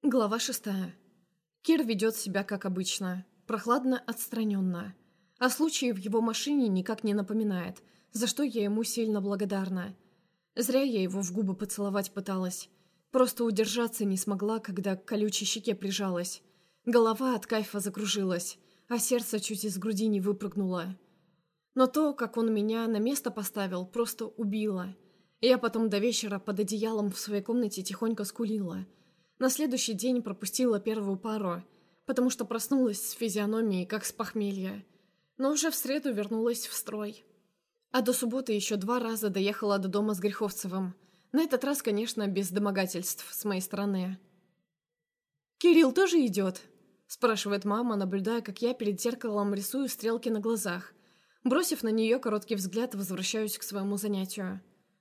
Глава 6. Кир ведет себя как обычно, прохладно, отстраненно. О случае в его машине никак не напоминает, за что я ему сильно благодарна. Зря я его в губы поцеловать пыталась. Просто удержаться не смогла, когда к колючей щеке прижалась. Голова от кайфа закружилась, а сердце чуть из груди не выпрыгнуло. Но то, как он меня на место поставил, просто убило. Я потом до вечера под одеялом в своей комнате тихонько скулила. На следующий день пропустила первую пару, потому что проснулась с физиономией, как с похмелья. Но уже в среду вернулась в строй. А до субботы еще 2 раза доехала до дома с Греховцевым. На этот раз, конечно, без домогательств с моей стороны. «Кирилл тоже идет?» – спрашивает мама, наблюдая, как я перед зеркалом рисую стрелки на глазах. Бросив на нее короткий взгляд, возвращаюсь к своему занятию.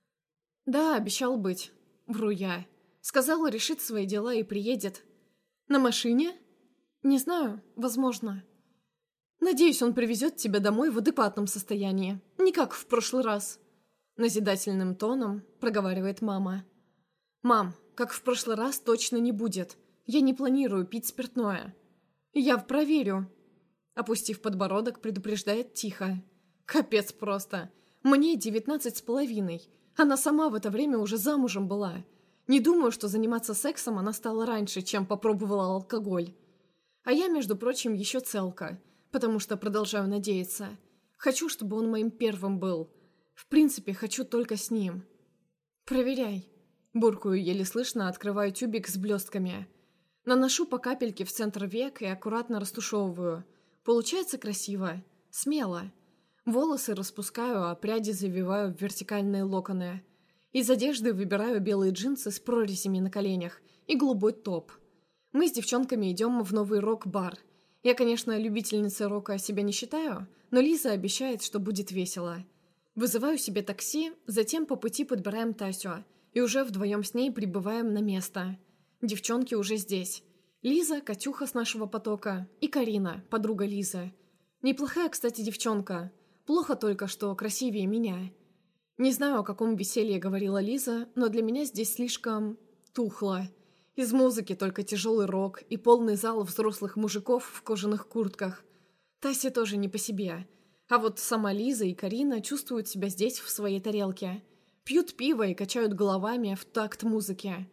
«Да, обещал быть», – вру я. Сказала, решит свои дела и приедет. На машине? Не знаю, возможно. Надеюсь, он привезет тебя домой в адекватном состоянии. Не как в прошлый раз. Назидательным тоном проговаривает мама. Мам, как в прошлый раз точно не будет. Я не планирую пить спиртное. Я проверю. Опустив подбородок, предупреждает тихо. Капец просто. Мне 19,5. Она сама в это время уже замужем была. Не думаю, что заниматься сексом она стала раньше, чем попробовала алкоголь. А я, между прочим, еще целка, потому что продолжаю надеяться. Хочу, чтобы он моим первым был. В принципе, хочу только с ним. Проверяй. Буркую еле слышно, открываю тюбик с блестками. Наношу по капельке в центр век и аккуратно растушевываю. Получается красиво. Смело. Волосы распускаю, а пряди завиваю в вертикальные локоны. Из одежды выбираю белые джинсы с прорезями на коленях и голубой топ. Мы с девчонками идем в новый рок-бар. Я, конечно, любительницей рока себя не считаю, но Лиза обещает, что будет весело. Вызываю себе такси, затем по пути подбираем Тасю, и уже вдвоем с ней прибываем на место. Девчонки уже здесь. Лиза, Катюха с нашего потока, и Карина, подруга Лизы. Неплохая, кстати, девчонка. Плохо только, что красивее меня. Не знаю, о каком веселье говорила Лиза, но для меня здесь слишком тухло. Из музыки только тяжелый рок и полный зал взрослых мужиков в кожаных куртках. Тасе тоже не по себе. А вот сама Лиза и Карина чувствуют себя здесь в своей тарелке. Пьют пиво и качают головами в такт музыки.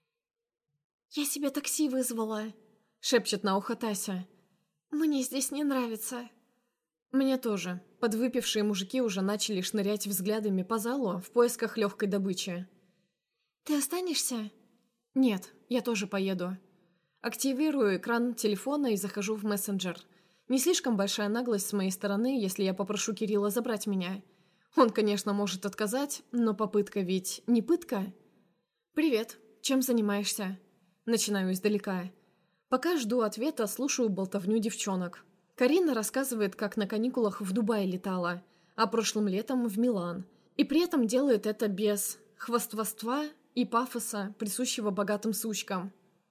«Я себе такси вызвала», — шепчет на ухо Тася. «Мне здесь не нравится». Мне тоже. Подвыпившие мужики уже начали шнырять взглядами по залу в поисках легкой добычи. «Ты останешься?» «Нет, я тоже поеду». Активирую экран телефона и захожу в мессенджер. Не слишком большая наглость с моей стороны, если я попрошу Кирилла забрать меня. Он, конечно, может отказать, но попытка ведь не пытка. «Привет, чем занимаешься?» Начинаю издалека. Пока жду ответа, слушаю болтовню девчонок. Карина рассказывает, как на каникулах в Дубай летала, а прошлым летом в Милан. И при этом делает это без хвастовства и пафоса, присущего богатым сучкам.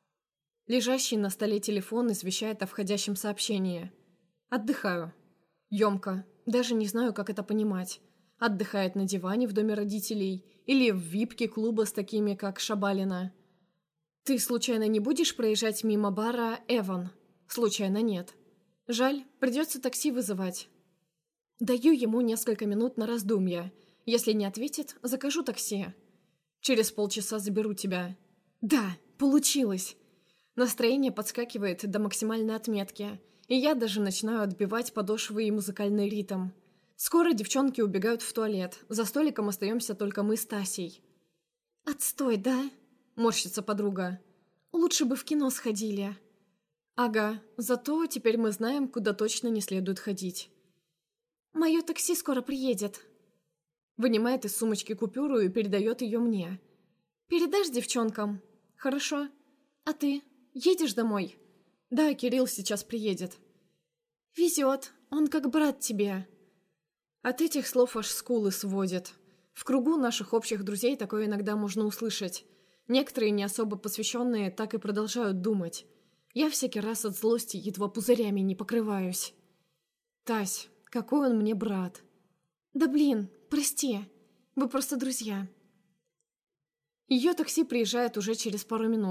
Лежащий на столе телефон извещает о входящем сообщении. Отдыхаю. Ёмко. Даже не знаю, как это понимать. Отдыхает на диване в доме родителей или в випке клуба с такими, как Шабалина. Ты случайно не будешь проезжать мимо бара «Эван»? Случайно нет. Жаль, придется такси вызывать. Даю ему несколько минут на раздумья. Если не ответит, закажу такси. Через полчаса заберу тебя. Да, получилось. Настроение подскакивает до максимальной отметки, и я даже начинаю отбивать подошвы и музыкальный ритм. Скоро девчонки убегают в туалет, за столиком остаемся только мы с Тасей. «Отстой, да?» – морщится подруга. «Лучше бы в кино сходили». «Ага, зато теперь мы знаем, куда точно не следует ходить». «Мое такси скоро приедет». Вынимает из сумочки купюру и передает ее мне. «Передашь девчонкам?» «Хорошо. А ты? Едешь домой?» «Да, Кирилл сейчас приедет». «Везет. Он как брат тебе». От этих слов аж скулы сводит. В кругу наших общих друзей такое иногда можно услышать. Некоторые не особо посвященные так и продолжают думать. Я всякий раз от злости едва пузырями не покрываюсь. «Тась, какой он мне брат!» «Да блин, прости, вы просто друзья». Ее такси приезжает уже через пару минут.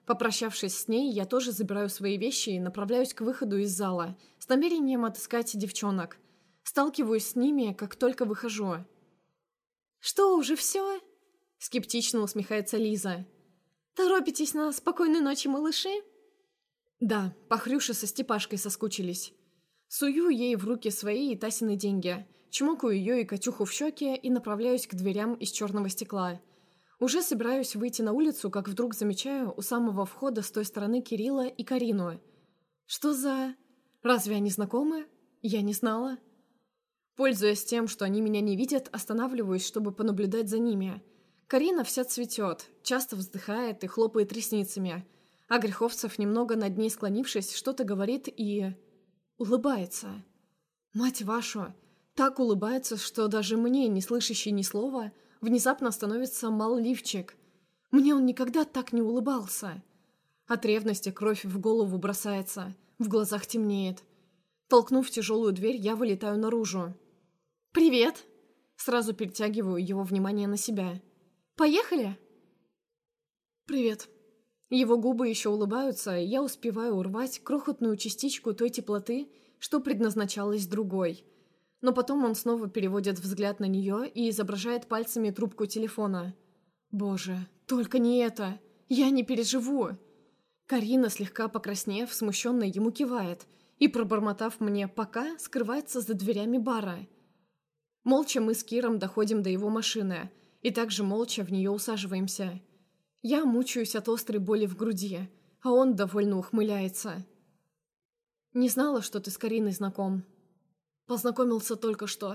Попрощавшись с ней, я тоже забираю свои вещи и направляюсь к выходу из зала с намерением отыскать девчонок. Сталкиваюсь с ними, как только выхожу. «Что, уже все?» — скептично усмехается Лиза. «Торопитесь на спокойной ночи, малыши?» «Да, Пахрюша со Степашкой соскучились». Сую ей в руки свои и Тасины деньги, чмокаю ее и Катюху в щеки и направляюсь к дверям из черного стекла. Уже собираюсь выйти на улицу, как вдруг замечаю у самого входа с той стороны Кирилла и Карину. Что за... Разве они знакомы? Я не знала. Пользуясь тем, что они меня не видят, останавливаюсь, чтобы понаблюдать за ними. Карина вся цветет, часто вздыхает и хлопает ресницами, а Греховцев, немного над ней склонившись, что-то говорит и... улыбается. Мать вашу, так улыбается, что даже мне, не слышащей ни слова, внезапно становится мал лифчик. Мне он никогда так не улыбался. От ревности кровь в голову бросается, в глазах темнеет. Толкнув тяжелую дверь, я вылетаю наружу. «Привет!» Сразу перетягиваю его внимание на себя. «Поехали?» «Привет!» Его губы еще улыбаются, и я успеваю урвать крохотную частичку той теплоты, что предназначалась другой. Но потом он снова переводит взгляд на нее и изображает пальцами трубку телефона. «Боже, только не это! Я не переживу!» Карина, слегка покраснев, смущенно ему кивает и, пробормотав мне «пока», скрывается за дверями бара. Молча мы с Киром доходим до его машины и также молча в нее усаживаемся. Я мучаюсь от острой боли в груди, а он довольно ухмыляется. «Не знала, что ты с Кариной знаком. Познакомился только что.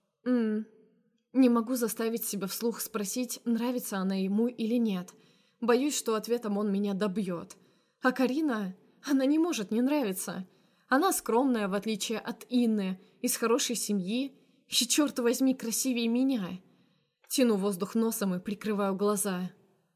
Не могу заставить себя вслух спросить, нравится она ему или нет. Боюсь, что ответом он меня добьет. А Карина, она не может не нравиться. Она скромная, в отличие от Инны, из хорошей семьи, и, черт возьми, красивее меня». Тяну воздух носом и прикрываю глаза.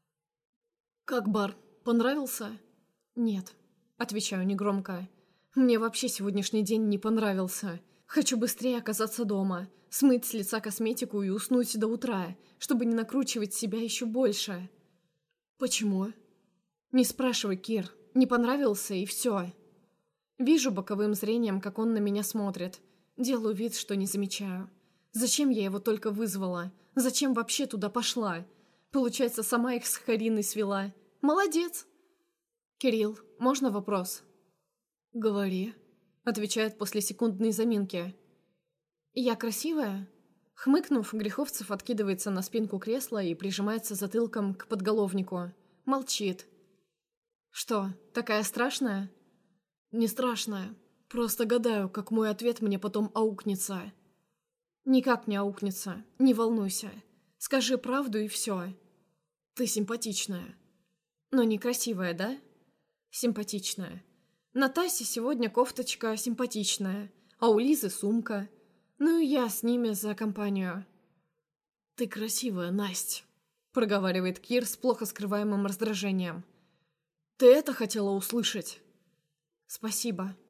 «Как бар? Понравился?» «Нет», — отвечаю негромко. «Мне вообще сегодняшний день не понравился. Хочу быстрее оказаться дома, смыть с лица косметику и уснуть до утра, чтобы не накручивать себя еще больше». «Почему?» «Не спрашивай, Кир. Не понравился, и все». Вижу боковым зрением, как он на меня смотрит. Делаю вид, что не замечаю. Зачем я его только вызвала? Зачем вообще туда пошла? Получается, сама их с Кариной свела. Молодец. «Кирилл, можно вопрос?» «Говори», — отвечает после секундной заминки. «Я красивая?» Хмыкнув, Греховцев откидывается на спинку кресла и прижимается затылком к подголовнику. Молчит. «Что, такая страшная?» «Не страшная. Просто гадаю, как мой ответ мне потом аукнется». «Никак не аукнется. Не волнуйся. Скажи правду и все». «Ты симпатичная». «Но некрасивая, да?» «Симпатичная. На Тасе сегодня кофточка симпатичная, а у Лизы сумка. Ну и я с ними за компанию». «Ты красивая, Насть», — проговаривает Кир с плохо скрываемым раздражением. «Ты это хотела услышать?» «Спасибо»,